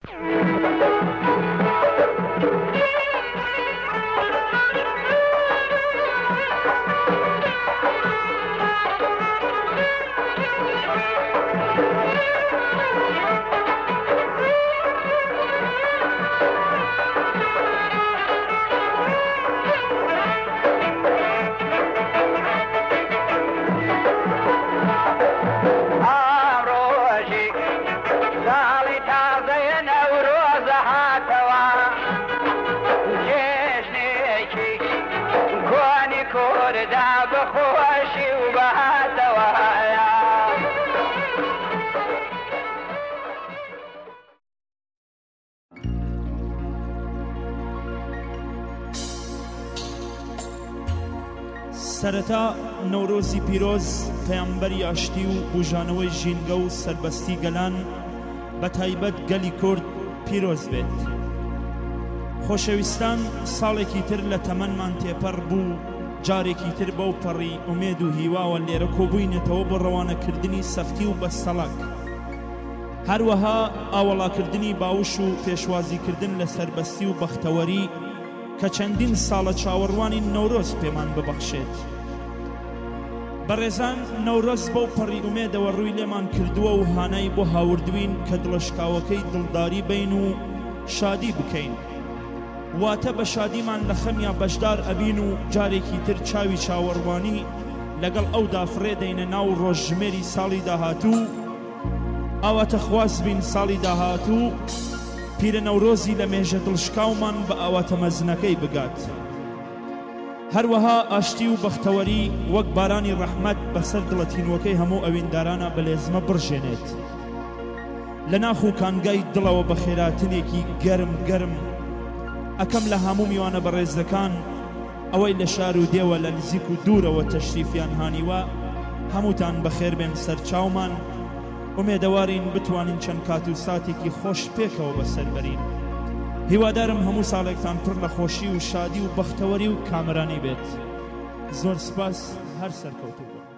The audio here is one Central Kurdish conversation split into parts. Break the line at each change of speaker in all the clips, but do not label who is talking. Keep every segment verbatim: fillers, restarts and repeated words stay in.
سەرەتا نەورۆزی پیرۆز پەیامبەری ئاشتی و بوژانەوەی ژینگە و سەربەستی گەلان بە تایبەت گەلی کورد پیرۆز بێت. خۆشەویستان، ساڵێکی تر لە تەمەنمان تێپەڕ بوو، جارێکی تر بەو پەڕی ئومێد و هیواوە لێرە کۆبووینێتەوە بۆ ڕەوانەکردنی سەفتی و بەستەڵک، هەروەها ئاوەڵاکردنی باوش و پێشوازیکردن لە سەربەستی و بەختەوەری کە چەندین ساڵە چاوەڕوانی نەورۆز پێمان ببەخشێت. بەڕێزان، نەورۆز بەو پەڕی ئومێدەوە ڕووی لێمان کردووە و هانای بۆ هاوردوین کە دڵشکاوەکەی دڵداری بین و شادی بکەین، واتە بە شادیمان لە خەمیا بەشدار ئەبین و جارێکی تر چاوی چاوەڕوانی لەگەڵ ئەودا فڕێدەینە ناو ڕۆژژمێری ساڵی داهاتوو. ئاواتە خواست بین ساڵی داهاتوو پیرە نەورۆزی لە مێژە دڵشکاومان بە ئاواتە مەزنەکەی بگات، هەروەها ئاشتی و بەختەوەری وەک بارانی ڕەحمەت بەسەر دڵەتینوەکەی هەموو ئەویندارانە بەلێزمە بڕژێنێت، لە ناخ و کانگای دڵەوە بە خێراتنێکی گەرم گەرم ئەکەم لە هەموو میوانە بەڕێزەکان ئەوەی لە شار و دێوە لە نزیک و دوورەوە تەشریفیان هانیوە هەمووتان بەخێر بێن سەرچاومان. ئومێدەوارین بتوانین چەند کات و ساتێکی خۆش پێکەوە بەسەر بەرین. هیوادارم هەموو ساڵێکتان پڕ لە خۆشی و شادی و بەختەوەری و کامرانی بێت. زۆر سپاس، هەر سەرکەوتوو بن.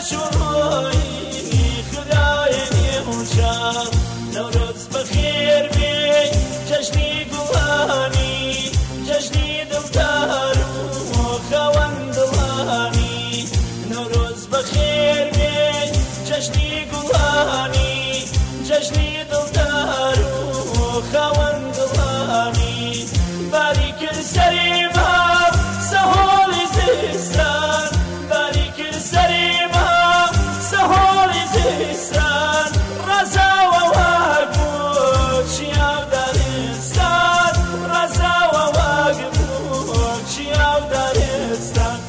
شروعي خدايني وشاف نوروز بخير بي جشني قواني جشني دلدار وخوان دلاني نوروز بخير بي جشني قواني جشني دلدار وخوان دلاني بارك السريبها سهول زيستان بارك السريبها سهول زيستان رزا وواقبوك شياو دارستان رزا وواقبوك شياو دارستان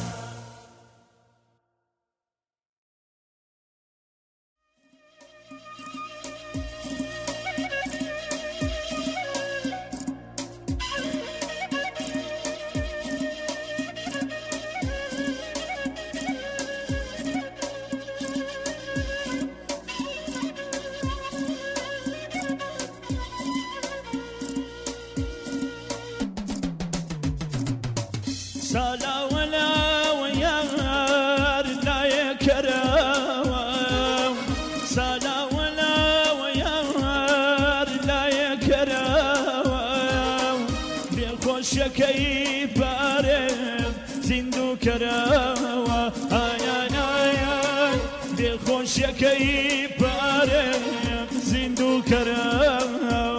سالا ولا ويار لا يكرم سالا ولا ويار لا يكرم بخوش كيف بارم زندو كرم آي آي آي بخوش كيف بارم زندو كرم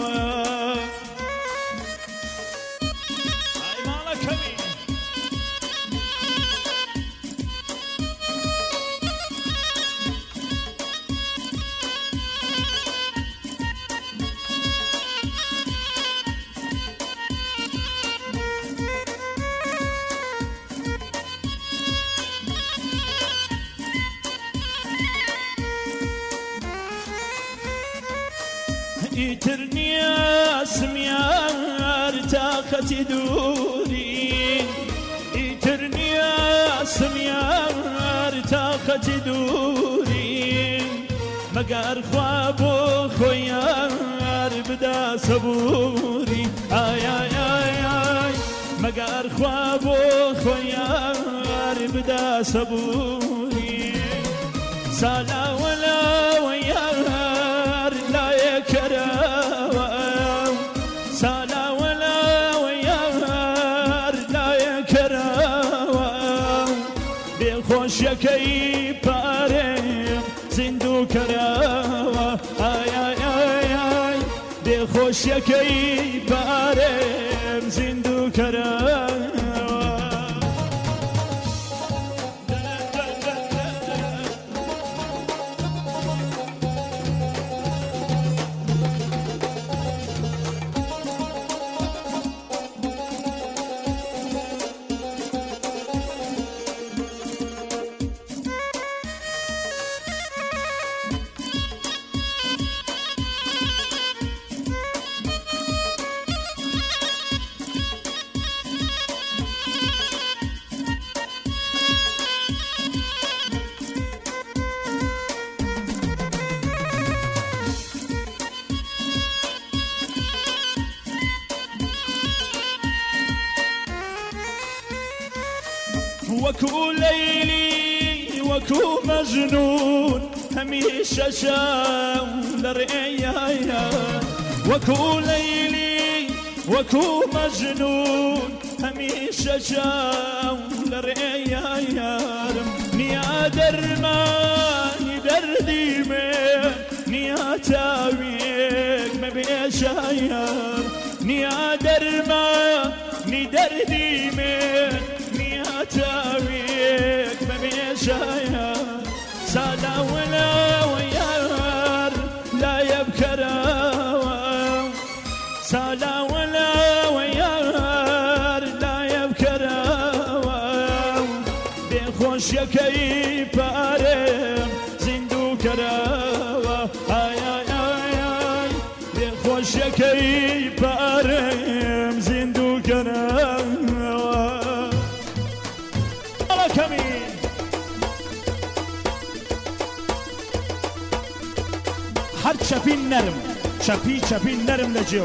يترني اسميار تاخت دوري يترني اسميار تاخت دوري مقار خوابو خويار بدا صبوري آي آي آي آي مقار خوابو خويار بدا صبوري سالا ولا ويار لا يكرم سالا ولا ويار لا يكرم بخوش يكي بارم زندو كرم آي آي آي آي بخوش يكي بارم زندو كرم وكو ليلي وكو مجنون هميشه شاو لرئيايا وكو ليلي وكو مجنون هميشه شاو لرئيايا نيا درماني دردي من نيا تاويك ما بيشاير نيا درماني دردي من تاويك بميشايا سالا ولا ويار لا يبكر سالا ولا ويار لا يبكر بخوش يكي بارم زندو كرا آي آي آي آي بخوش يكي بارم زندو كرا هر چپین نرم چپی چپین نرم لجیو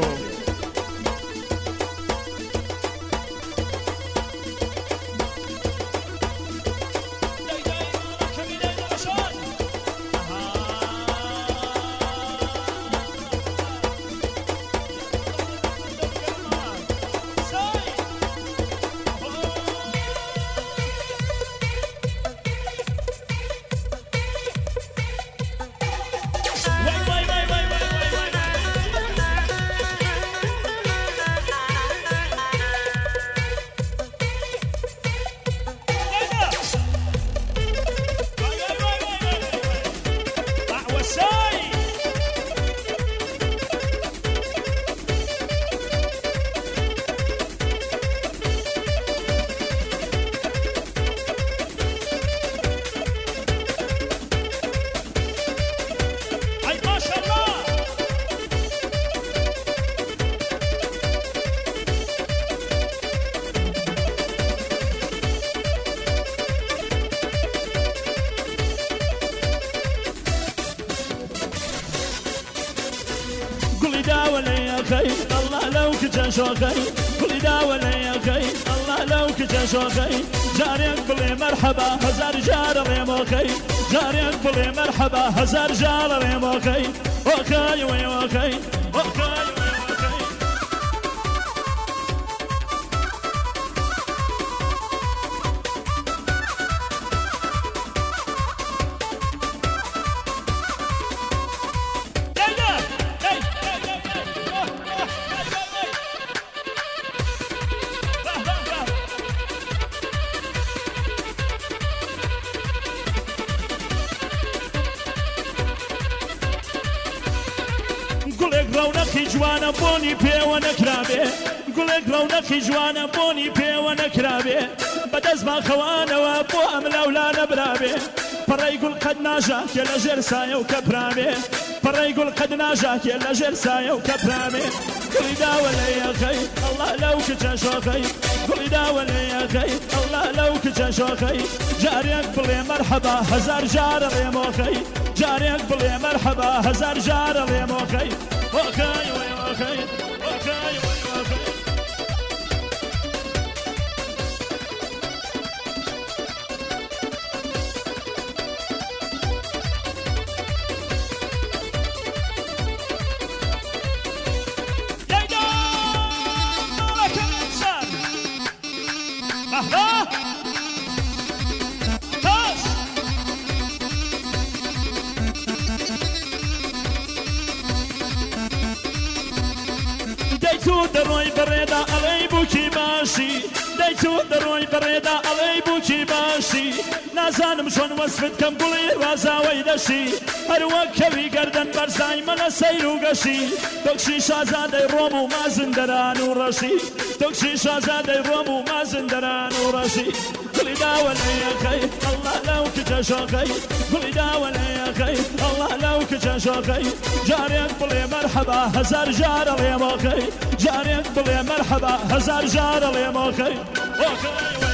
ولي خي الله لو كجا شوخي كل دا ولي خي الله لو كجا شوخي جاريك بلي مرحبا هزار جار ريموخي جاريك بلي مرحبا هزار جار ريموخي وخي وي وخي وخي ڕەونەقی جوانە بۆنی پێوە نەکرابێ گوڵێک ڕەونەقی جوانە بۆنی پێوە نەکرابێ بەدەست باخەوانەوە بۆ ئەم لەولا نەبرابێ پڕەی گوڵ قەت ناژاکێ لە ژێر سایە و کەپرامێ پڕەی گوڵ قەت ناژاکێ لە ژێر سایە و کەپرامێ گوڵی داوە لە یەخەی ئەڵڵا لەو کچە شۆخەی گوڵی داوە لە یەخەی ئەڵڵا لەو کچە شۆخەی جارێک بڵێ مەرحەبا هەزار جارە ڕێمۆخەی جارێک بڵێ مەرحەبا هەزار جارە ڕێمۆخەی وخاي وي وخاي وخاي وي وخاي يا لك الانسان مهلا دەیتو دەڕۆی بەڕێدا ئەڵەی بووکی باشی دەیتو دەڕۆی بەڕێدا ئەڵەی بووکی باشی نازانم چۆن وەسفت کەم گوڵی ڕازاوەی دەشی هەروەک کەوی گەردەن بەرزای منە سەیر و گەشی دۆکشی شازادەی ڕۆم و مازندەران و ڕەشی دۆکشی شازادەی ڕۆم و مازندەران و ڕەشی گوڵی داوە لە یەخەی ئەڵڵا لەو کچە شۆخەی گوڵی داوە لە یەخەی ئەڵڵا لەو کچە شۆخەی جارێک بڵێ مەرحەبا هەزار جارە ڕێمۆخەی جارێک بڵێ مەرحەبا هەزار جارە ڕێمۆخەی